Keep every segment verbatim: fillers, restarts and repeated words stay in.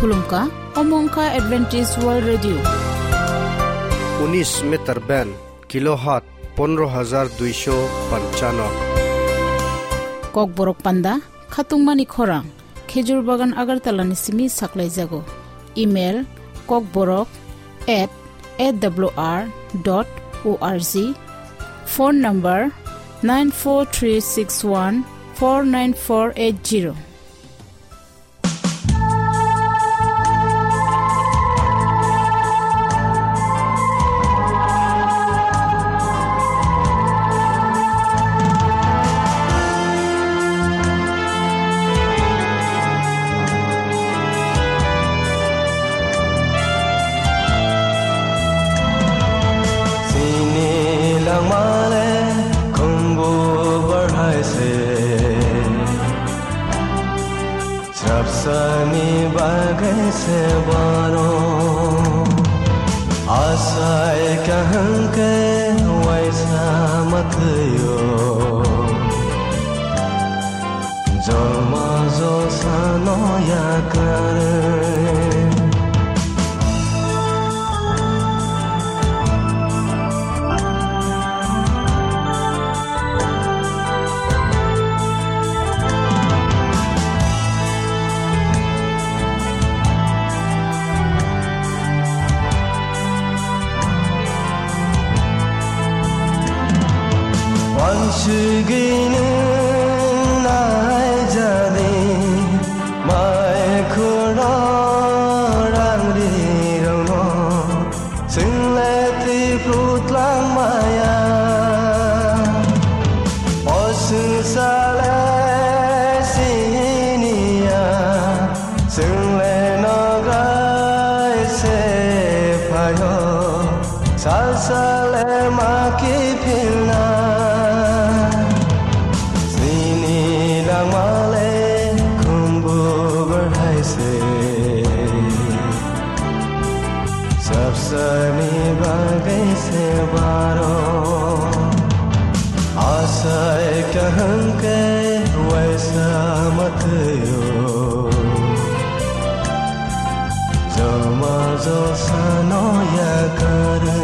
Khulumka Omongka Adventist World Radio उन्नीस metre band kilohertz पंद्रह हजार दो सौ पंचानवे Kok borok panda khatung mani khorang khejur bagan agartala ni simi saklai jago email kokborok at a w r dot org phone number nine four three six one four nine four eight zero Sani bagai sebaro asai kahang ke waisa matyo joma jo sano ya kare Suginin ai jadi mai khura rangri rangno sinleti prutlang maya osun sale sinia sinle nagai se payo salsale maki philna Sani bagai sebaro asai kahang ke waisa matyo joma jo sano ya kare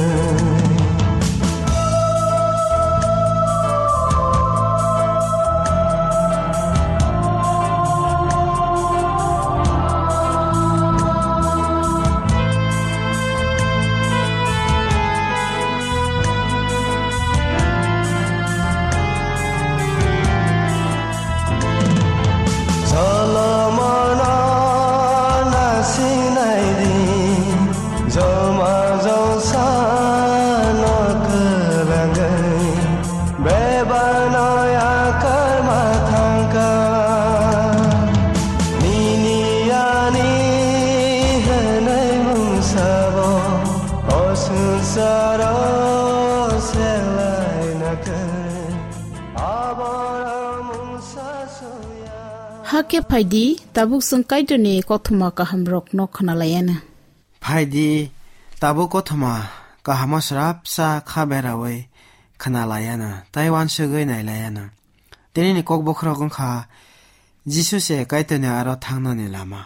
Hake phaidi tabuk sungkai duni kothuma kahamrok no khanalayana phaidi tabuk kothuma kahama srap sa khaberawe khanalayana taiwan sugoi nailayana tenini kokbokhrokon kha jisu se kaitene aro thangnani lama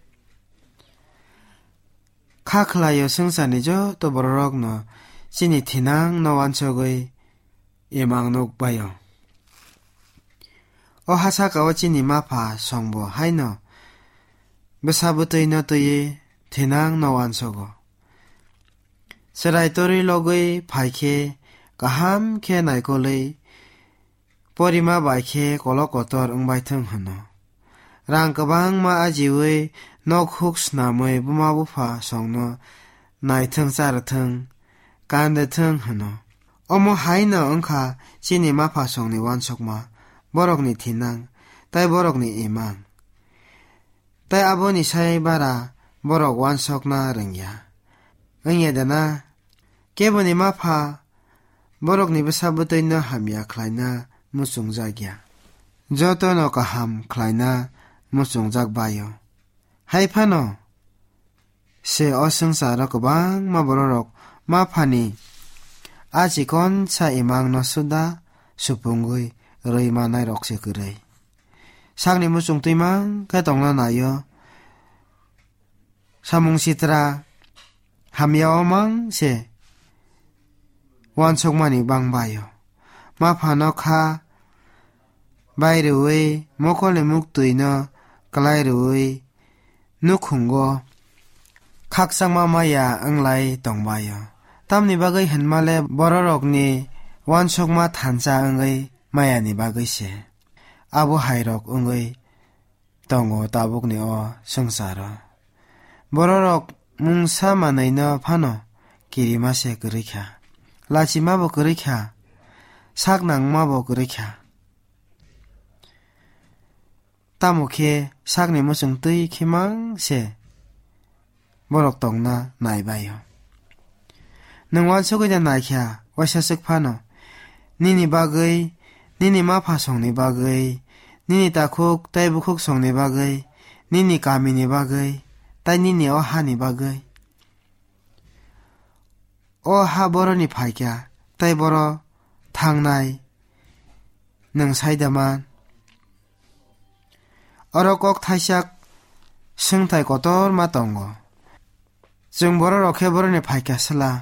kha khlayo sungsani jo to borok no chini thinang no wansogoi emang nok bayo O hasa ka o chini mapha songbo haino besabutoi no toye thinang no wansogo serai tori logoi phaikhe kaham khe naikolei porima baikhe kolokotor ungbaithung hano rang kabang ma ajiwe nok huks namoi buma bufa songno naithung charathung kandathung hano omo haino ongkha chini mapha songni wansokma borokni thinang tai borokni emang tai aboni sai bara borok wansokna rengya engedana keboni mapha borokni besabutoi no hamya khlaina musungjagya joto no kaham khlaina musungjak bayo haifano se osangsara kobang ma borok maphani ajikon sa emang no suda supungui roi manai rokse kurai sangni musung tuimang ka tongna nayo 사몽시트라 함야오망세 원촉만이 방바요 마파노카 바이르웨이 모콜레 묵두이너 클라이르웨이 누쿵고 각상마마야 응라이 동바요 땀니 바의 henmal에 버러럭니 원촉마 탄자 응의 마야니 바의세 아부 하이럭 응의 동고 따복니어 성사로 버러럭 뭉사마네이너 파노 기리마세 그르캬 라지마보 그르캬 삭낭마보 그르캬 따모케 삭니 무슨 뜨이 키망세 버럭 동나 나이바요 능완 속이자 나이캬 와샤쓱 파노 니니 바의 니니 마파 송니 바의 니니 따쿡 따이부쿡 송니 바의 니니 까미니 바의 따니니 어하니 바의 어하 버러니 파이캬 따이 버러 탕나이 능 사이다만 어러꼭 타시악 승타이 꼬돌 마똥고 증 버러러 캐버러니 파이캬 슬라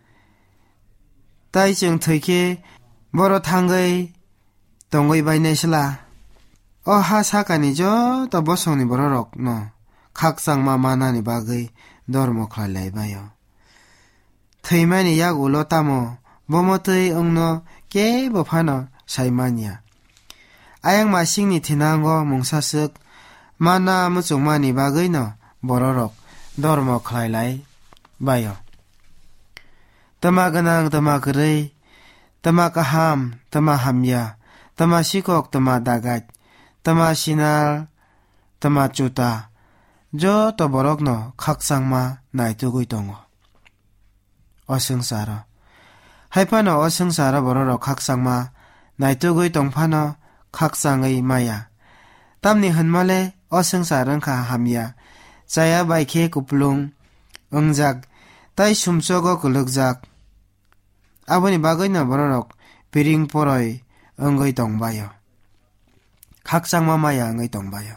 따이 증 트이키 버러 탕거이 동거이 바이네 슬라 어하 사간이죠 또 버송니 버러럭 노 각상마 마나니 바의 너르모 클라이 바요 트이만이 약 울로 따모 뭐뭐뜨이 응노 깨버 파노 사이마니야 아양 마싱니 티난거 몽사쓱 마나 무쪽마니 바의 노 버러럭 너르모 클라이 바요 tama ganang tama keray, tama kaham, tama hamya, tama sikok, tama dagat, tama sinal, tama cuta, jo to borok no kaksangma naitugoy tongo. O sengsara. Haipano o sengsara bororo kaksangma naitugoy tongpano kaksangay maya. Tamni hanmale o sengsarang ka hamya, saya baike kuplung, engjak, tay sumsogo kulugjak, 아버니 바거이나 버러럭 비링 포로이 응거이 동바요 각상마마야 응거이 동바요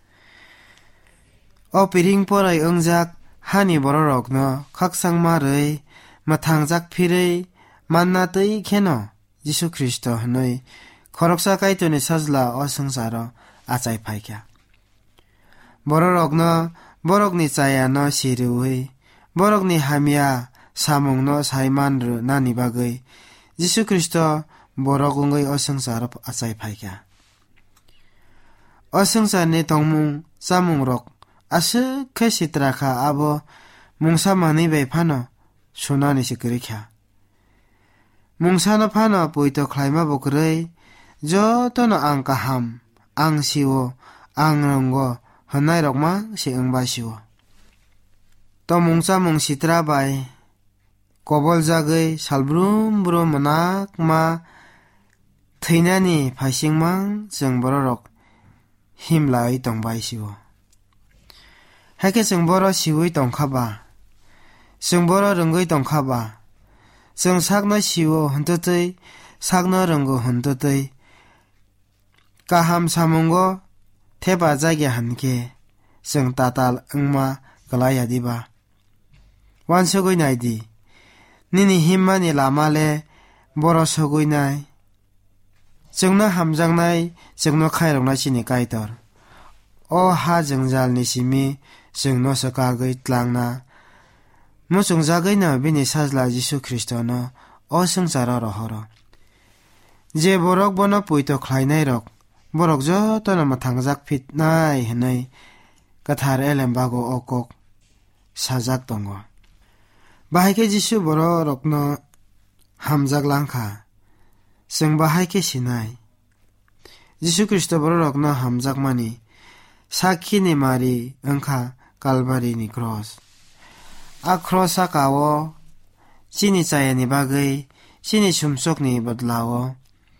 어 비링 포로이 응작 하니 버러럭 너 각상마르이 마탕작 피르이 만나뜨이 캐노 지수 크리스토 너이 거럭사 가이토니 사슬라 어승사로 아짜이 파이캬 버러럭 너 버럭니 짜야 너 시르우이 버럭니 하미야 사몽노 사이만르 나니바의 지수 그리스도 모로공의 어성사로 아사이 파이캬 어성사네 동문 사몽록 아스케시트라카 아보 몽사마니베 파노 소나니시 그리캬 몽사노 파노 보이토 클라이마보 그레이 저토노 앙카함 앙시오 앙런고 헌나이록마 시응바시오 또 몽사몽시트라바이 Kobol jagai salbrum brum manak ma thainani phaisingmang jeng bororok himlai tongbai siwo hake jeng boro siwoi tongkhaba jeng boro rongoi tongkhaba jeng sakno siwo hontotoi sakno rongo hontotoi kaham samongo theba jage hanke jeng tatal engma kalaya diba wansogoi naidi 니니 힘만이 라말레 보러 서구이나이 정나 함장나이 정노 카이롱나시니 까이돌 오하 정잘 니시미 정노 서가의 tlang나 무정자가이나 비니 사슬라 지수 크리스토노 어승자라로 허러 제 보럭 보너 부이토 클라이나이럭 보럭 저토나 마탕작 핏나이 헤나이 까타르 엘렘바고 오콕 사작 동거 바이케 지수 보러 럭너 함작랑카 생 바이케 시나이 지수 그리스도 보러 럭너 함작마니 사키니 마리 응카 칼바리니 크로스 아 크로스 아까워 신이 짜야니 바의 신이 숨속니 버들라워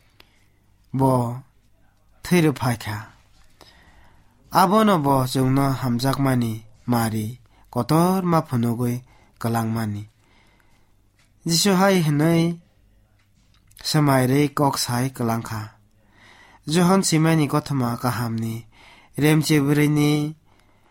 뭐 테르 파이카 아버너 뭐 정너 함작마니 마리 거tor 마 푸노고이 kalangmani jisu hai hnai samaire kok sai kalangkha johon simani kothma kahamni remche brini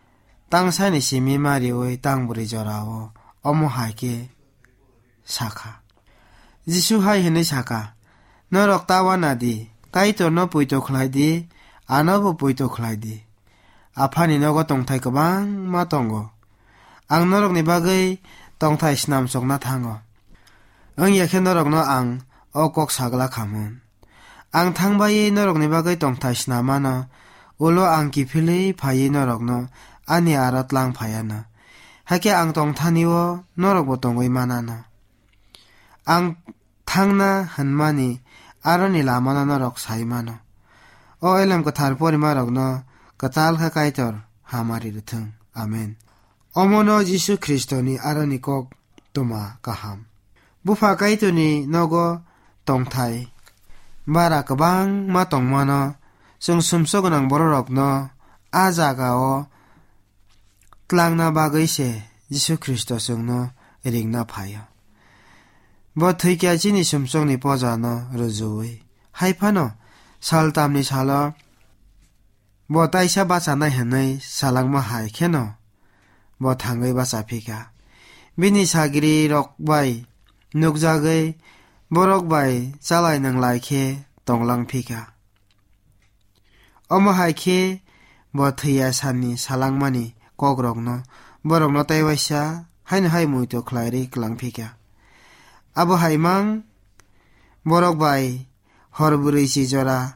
땅산이 시미마리의 땅부리저라오 어머하게 사카 지수하이 헤네 사카 너럭 따와나디 까이토 너 뿌이토 클라이디 아너부 뿌이토 클라이디 아파니 너거 똥타이 그방 마똥고 앙 너럭니 바의 똥타이 시남속 나탕고 응 야케 너럭 너앙 어꼭 사글라 카문 앙 탕바이 너럭니 바의 똥타이 시나마나 울로 앙 기필리 바이 너럭 너 아니 아랏랑 파야나 하게 앙 똥타니워 너럭 보똥의 마나나 앙 탕나 한마니 아론이 라마나 너럭 사이마노 오 엘렘 그 탈포리 마럭 너 그탈 카카이터 하마리르 등 아멘 어머너 지수 크리스토니 아론이 꼭 도마 가함 부파 카이토니 너고 똥타이 마라 그방 마 똥마너 승숨속은 보러럭 너 아자가오 tlangna bagayse jisu Kristo sungno erigna phayo bo thikya chini sumsongni pojano rujui haipano saltamni salo bo taisa bachana henai salangma hai kheno bo thangai bacha phika bini sagiri rokbai nukjagai borokbai chalai nang laikhe tonglang phika omo haikhe bo thia sanni salangmani kogrokno borokno taiwaisa hain hai muito khlairi klangphika abo haimang borokbai horburi sijora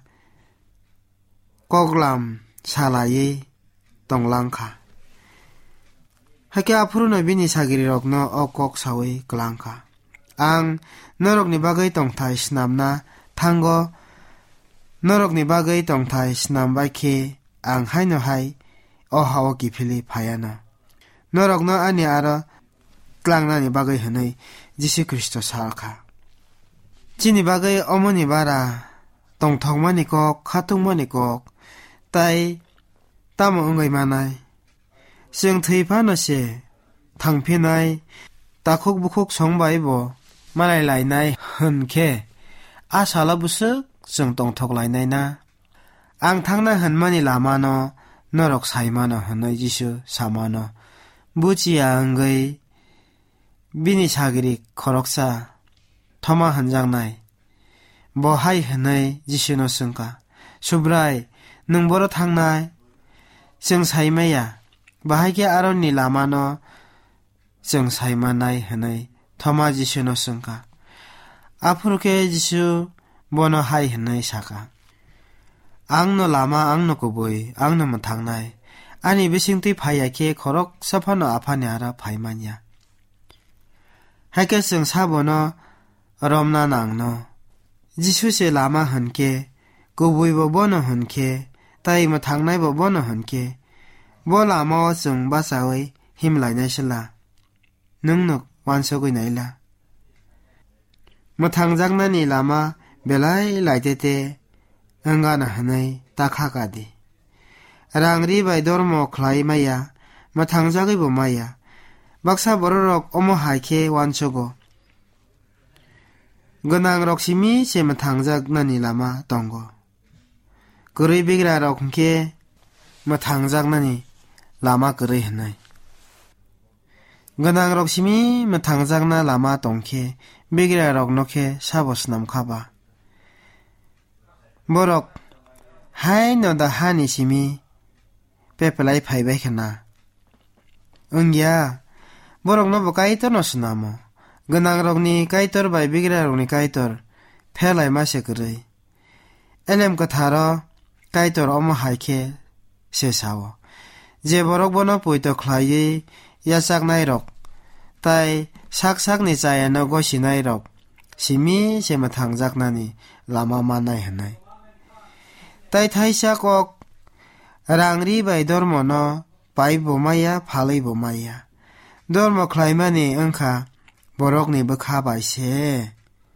koglam salai tonglangkha hake aphuruno bini sagiri rokno okok sawi klangkha ang norokni bagai tongthai snamna thango norokni bagai tongthai snambai khe ang haino hai o hawa ki phili phayana norokno ani ara klangna ni bagai hanai jisu Kristo salkha chini bagai omoni bara tongthongmani kok khatungmani kok tai tamo ungai manai sing theiphano se thangphinai takhok bukhok songbai bo malai lainai hunke asala busuk sing tongthok lainai na ang thangna hanmani lamano norok saimano hanai jisu samano bujiya angai bini sagiri khoroksa thoma hanjangnai bo hai hanai jisu no sungka subrai nungboro thangnai sing saimaya bahage aronni lamano sing saimanai hanai thoma jisu no sungka aphuruke jisu bono hai hanai saka angno lama angno kuboi angno mathangnai ani bisingti phayake khorok saphano aphane ara phaimanya hakesung sabono romna nangno jisu se lama hanke kuboi bo bono hanke tai mathangnai bo bono hanke bo lama sung basawi himlainai sala nungnuk wansogoi naila mathangjagna lama belai laitete angana hanai takhakadi rangri bai dormo khlai maya mathangjagi bo maya baksa bororok omo haike wanchogo gonang roksimi se mathangjagna lama tongo gurui bigra rokke mathangjagna lama gurui hanai gonang roksimi mathangjagna lama tongke bigra roknoke sabosnam khaba borok hai no da hani simi pepelai phaibai khana ungya borok no bokai to no sunamo gonang rokni kaitor bai bigra rokni kaitor phelai mase gurui elem ko tharo kaitor omo haike se sawo je borok bono poito khlai yasak nai rok tai sak sak ni chaya no go sinai rok simi se mathangjaknani lama manai hanai tai thaisa kok rangri bai dormo no pai bomaya phalai bomaya dormo khlaimani angkha borokni bukha bai se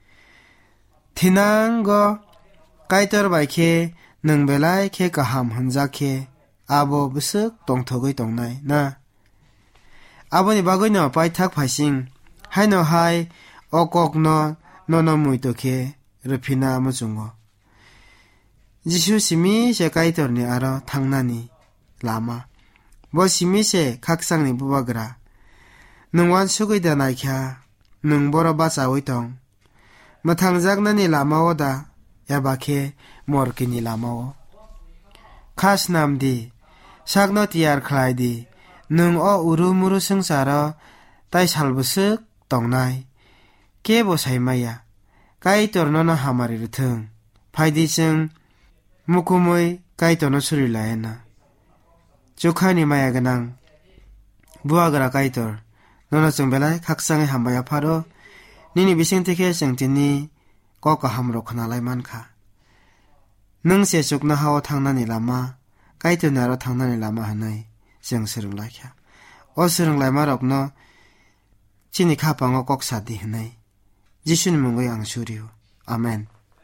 thinango kaitor bai khe nungbelai khe kaham hanjakhe abo busuk tongthogoi tongnai na aboni bagoi no pai thak phaising haino hai okok no nono muito khe rufina muchungo jisu simi se kaitor ni aro thangnani lama bo simise kaksangni bubagra nungwan suguida naikha nung boro bachawi tong mathangjagnani lamao da yabakhe morkini lamao khas namdi sakno tiyar khlaidi nung o urumuru sangsara tai salbusuk tongnai kebo saimaya kai tornono hamari ruthung phaidi chung mukumoi kai tono surilayana chokhani maya ganang buagra kai tor nono chungbelai khaksange hambaya pharo nini bisingteke chengtini koka hamro khanalai mankha nung se chukna hawo thangnani lama kai to naro thangnani lama hanai jeng sirunglai kha o sirunglai marokno chini khapango kok sadi hanai jisuni mungoi ang suriu amen.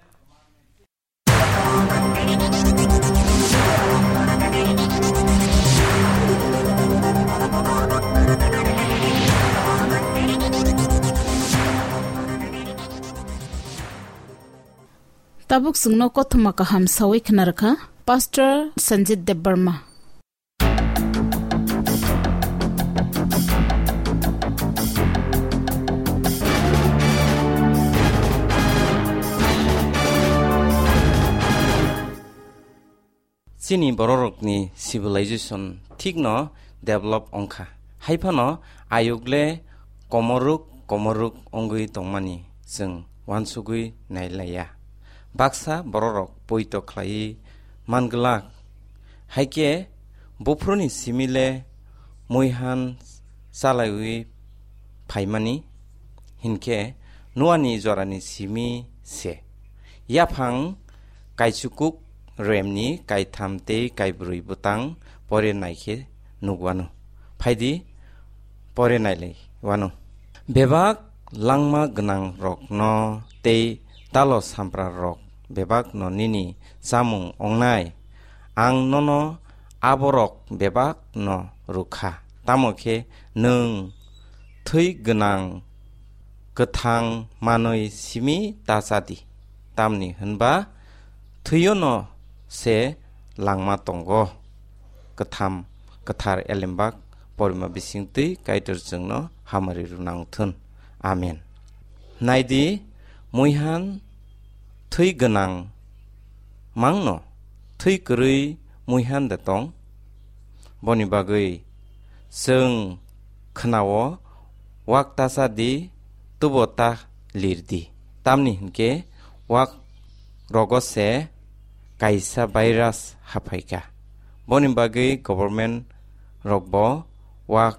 Tabuk sungno kothuma kaham sawi khnarkha Pastor Sanjit Debbarma. Chini bororokni civilization thikno develop ongkha haifano ayugle komoruk komoruk ongui tongmani jeng wansugui nailaya baksa bororok poito khlai manglak haike bofroni simile moihan salaiwi phaimani hinke nuani jorani simi se yaphang kaisukuk remni kaithamte kaibrui butang pore naikhe nugwano phaidi pore nailei wano bebak langma gnang rokno tei talo sampra rok bebak no nini samung ongnai ang nono aborok bebak no rukha tamokhe nung thui gnang kathang manoi simi tasadi tamni hunba thuyono se langma tongo katham kathar elembak porima bisingti kaitor jengno hamari runang thun amen naidi muihan thui ganang mangno thui krui muihan da tong boni bagui seng khnawo wak tasadi tubota lirdi tamni hinke wak rogose kaisa virus hapaika boni bagui government rogbo wak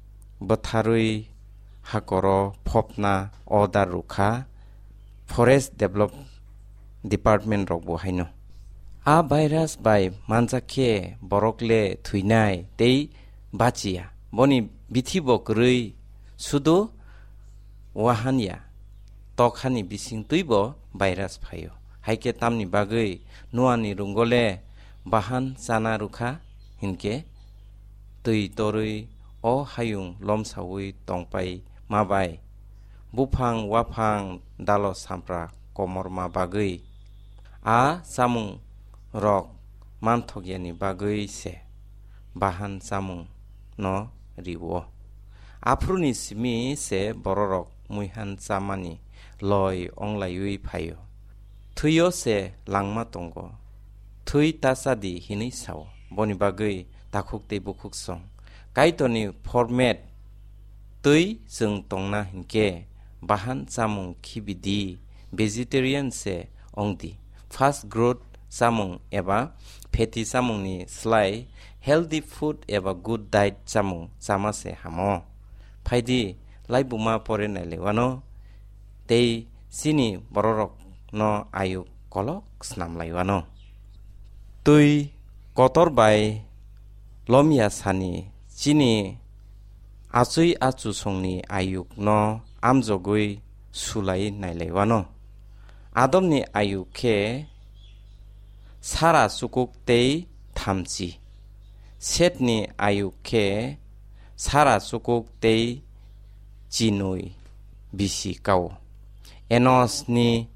batharui hakoro phopna order rukha forest develop department rogbo haino a virus by manjakhe borokle thuinai tei bachia boni bithibo krui sudo wahania tokhani bising tuibo virus phayo haike tamni bagui nuani rungole bahan sana rukha hinke tui torui o hayung lomsawi tongpai mabai bufang wafang dalo sampra komorma bagui a samung rok manthogyani bagui se bahan samung no riwo apruni simi se bororok muihan samani loi onglayui phayo thuyo se langma tongo thui tasadi hini saw boni bagui takhukte bukhuk song kaitoni format tui jeng tongna hinke bahan samung khibidi vegetarian se ongdi fast growth samung eba fatty samung ni slai healthy food eba good diet samung sama se hamo phaidi laibuma pore naile wano tei sini bororok no ayu kolok snam laiwano tui kotor bai lomia sani chini achui achu songni ayuk no amjogui sulai nailaiwano adomni ayukhe sara sukuk tei thamchi setni ayukhe sara sukuk tei chinui bisi kau enos ni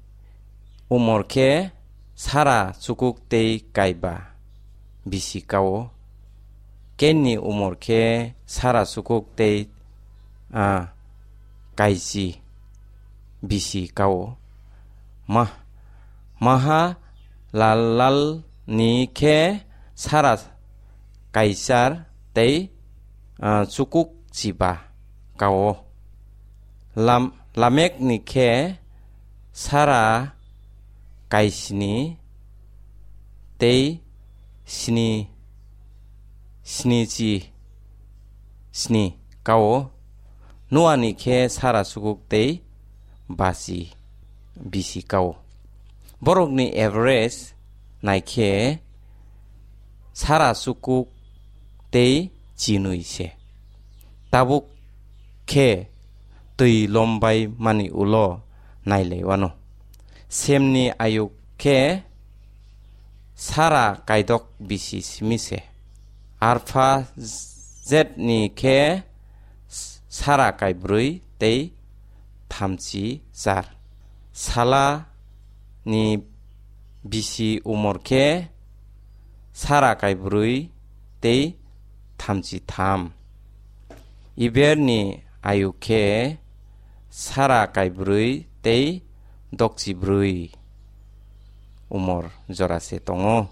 umorke sara sukuk tei kaiba bisi kau 겐니 우모르케 사라 수국 때 아 가이시 비시 가오 마 마하 랄랄 니케 사라 가이사르 때 아 수국 지바 가오 람 라멕 니케 사라 가이시니 때 시니 시니지 시니 가오 노아니케 사라 수국 때 바시 비시 가오 보록니 에베레스 나이케 사라 수국 때 지누이세 따북 케 뜨이 롬바이 마니 울로 나일레와노 셈니 아육 케 사라 가이독 비시 스미세 알파 zet니 케 사라 가이브르이 때 탐지 잘 살라 니 비시 우모르케 사라 가이브르이 때 탐지 탐 이베르니 아유케 사라 가이브르이 때 독지브르이 우모르 조라세 동오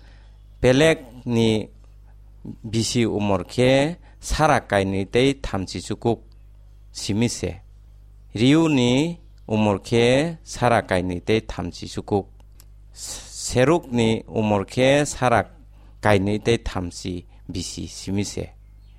벨렉니 비시 우모르케 사라 가이니 때 탐지 주국 시미세 리우니 우모르케 사라 가이니 때 탐지 주국 세룩니 우모르케 사라 가이니 때 탐지 비시 시미세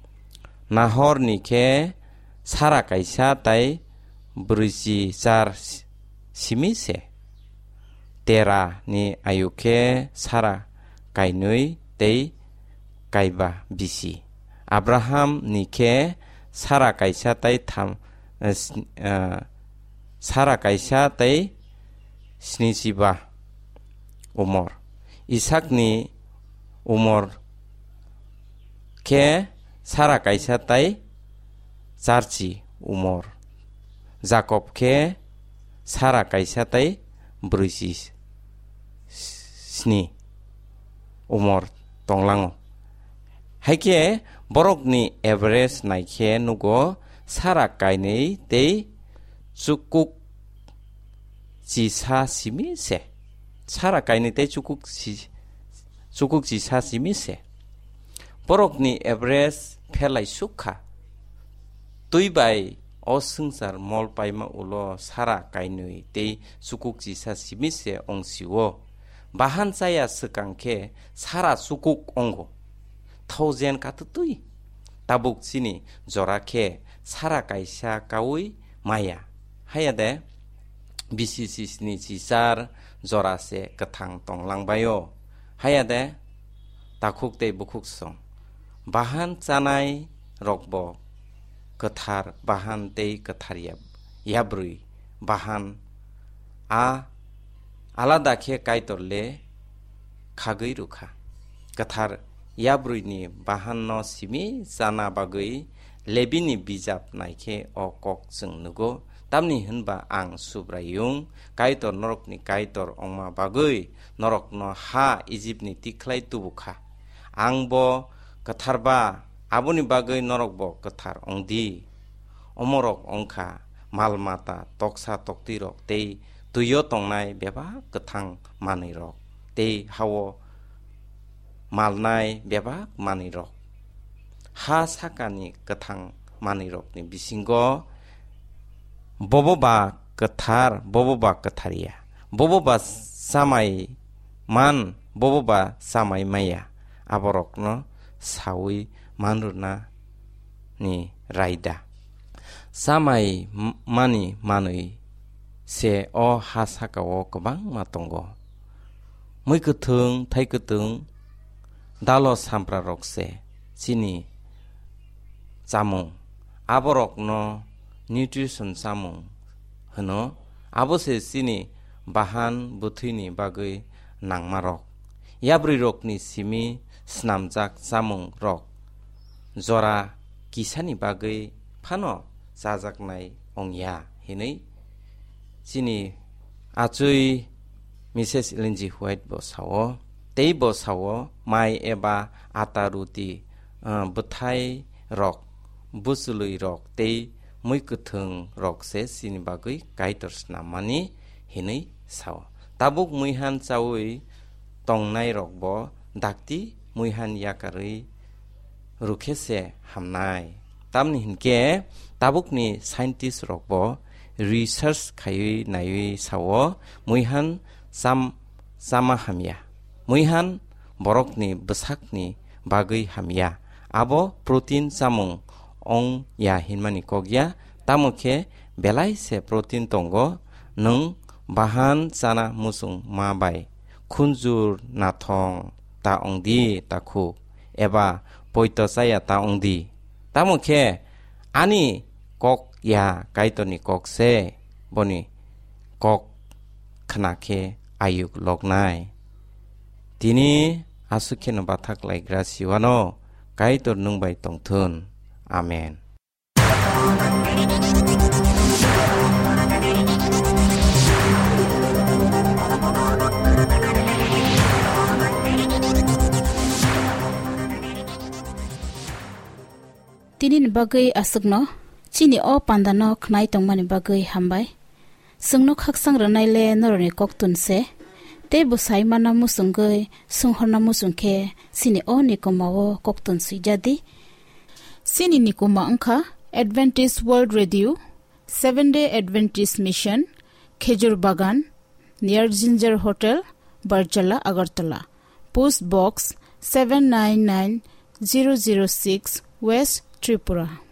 나호르니케 사라 가이사 따이 브르지 잘 시미세 테라니 아유케 사라 가이누이 때 가이바 비시 아브라함 니케 사라 가이사 따이 탐 사라 가이사 따이 스니지바 우모르 이삭니 우모르 케 사라 가이사 따이 자르지 우모르 자콥 케 사라 가이사 따이 브르시 스니 우모르 동랑오 하이케 보록니 에베레스 나이케 누고 사라 가이네 때 주국 지사 시미세 사라 가이네 때 주국 지 주국 지사 시미세 보록니 에베레스 펠라이 수카 tuibai osungsar molpaima ulo sara kainui te sukuk jisa simise ongsiwo bahan saya sekangke sara sukuk ongo thousand katutui tabuk sini jorake sara kaisa kaui maya hayade bcc ni jisar jorase kathang tonglangbayo hayade takuk te bukuk song bahan chanai rokbo kathar bahan tei kathariya yabrui bahan a alada khe kaitorle khagui rukha kathar yabrui ni bahan no simi jana bagui lebini bijap naikhe o kok jeng nugo tamni hinba ang subrayung kaitor norok ni kaitor ongma bagui norok no ha Egypt ni tiklai tubukha angbo katharba abuni bagai norok bo kathar ongdi omorok ongkha malmata toksa toktirok tei tuyo tongnai beba kathang manirok tei hawo malnai beba manirok ha sakani kathang manirok ni bisingo boboba kathar boboba kathariya boboba samai man boboba samai maya aborok no sawi manruna ni raida samai mani manui se o hasaka o kabang matongo mui kuthung thai kutung dalo sampra rokse chini chamung aborok no nutrition chamung hono abose chini bahan buthini bagui nangmarok yabri rokni simi snamjak chamung rok jora kisani bagui phano jajaknai ongya hinai chini achui misses Lindsay White bo sawo tei bo sawo mai eba ata ruti bthai rok busului rok tei mui kuthung rok se sini bagui kaitor snamani hinui sao tabuk muihan chawi tongnai rok bo dakti muihan yakarui rukhese hamnai tamni hinke tabukni scientist rok bo research khayui naiwi sao muihan sam sama hamya muihan borokni bwsakni bagui hamya abo protein samung ong ya hinmani kogya tamukhe belai se protein tongo nung bahan chana musung ma bai khunjur nathong ta ongdi takhu eba poito saya ta ongdi tamukhe ani kok ya kaitoni kok se boni kok khnakhe ayuk lognai tini asukhe no bathak laigra siwano kaitor nungbai tongthun amen tinin bagai asukno chini o pandano khnai tongmani bagai hambai sungno khaksang ranai le noroni koktun se te busai mana musungai sunghorna musungkhe sini o nikomawo koktun sijadi sini nikoma angkha Adventist World Radio seven day Adventist Mission Khejur Bagan near Ginger Hotel Barjala Agartala Post Box seven nine nine zero zero six West Tripura